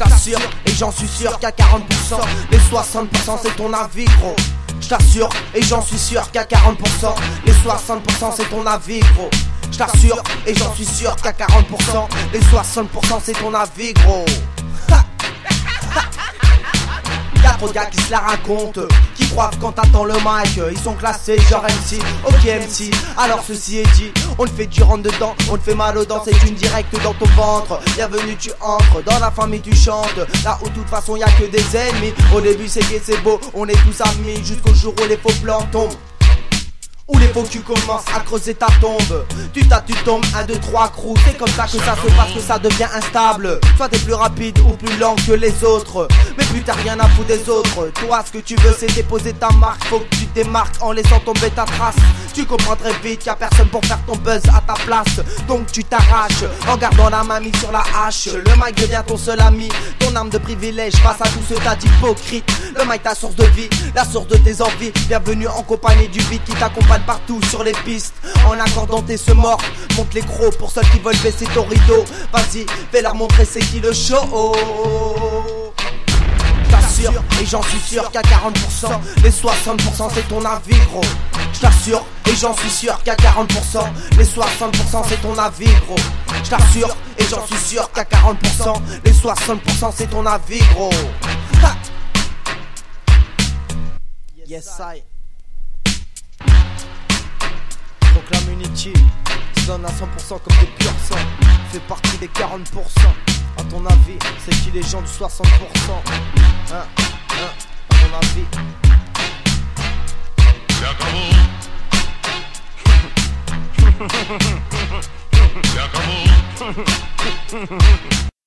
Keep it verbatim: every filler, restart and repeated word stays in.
J't'assure, et j'en suis sûr qu'à quarante pour cent, les soixante pour cent c'est ton avis gros. J't'assure, et j'en suis sûr qu'à quarante pour cent, les soixante pour cent c'est ton avis gros. J't'assure, et j'en suis sûr qu'à quarante pour cent, les soixante pour cent c'est ton avis gros. Ha. Ha. Y'a trop de gars qui se la racontent, qui croient que quand t'attends le mic, ils sont classés genre M C, ok M C. Alors ceci est dit, on te fait du rentre dedans, on te fait mal aux dents, c'est une directe dans ton ventre. Bienvenue tu entres, dans la famille tu chantes, là où de toute façon y'a que des ennemis. Au début c'est gai, c'est beau, on est tous amis, jusqu'au jour où les faux plans tombent, où les faux culs commencent à creuser ta tombe. Tu t'as, tu tombes, un, deux, trois crews. C'est comme ça que ça se passe, que ça devient instable. Soit t'es plus rapide ou plus lent que les autres, mais plus t'as rien à foutre des autres. Toi ce que tu veux c'est déposer ta marque. Faut que tu te démarques en laissant tomber ta trace. Tu comprends très vite y'a personne pour faire ton buzz à ta place, donc tu t'arraches en gardant la main mise sur la hache. Le mic devient ton seul ami, ton arme de privilège face à tout ce tas d'hypocrites. Le mic ta source de vie, la source de tes envies. Bienvenue en compagnie du beat qui t'accompagne partout sur les pistes. En accordant tes semors, monte les crocs pour ceux qui veulent baisser ton rideau. Vas-y, fais leur montrer c'est qui le show. J't'assure, et j'en suis sûr qu'à quarante pour cent, les soixante pour cent c'est ton avis gros. J't'assure, et j'en suis sûr qu'à quarante pour cent, les soixante pour cent c'est ton avis gros. J't'assure, et j'en suis sûr qu'à quarante pour cent, les soixante pour cent c'est ton avis gros. Ha! Yes I Proclame Unity, se donne à cent pour cent comme des purs sang. Fais partie des quarante pour cent. À ton avis, c'est qui les gens du soixante pour cent? Hein? Hein? À ton avis? Se acabó. Se acabó.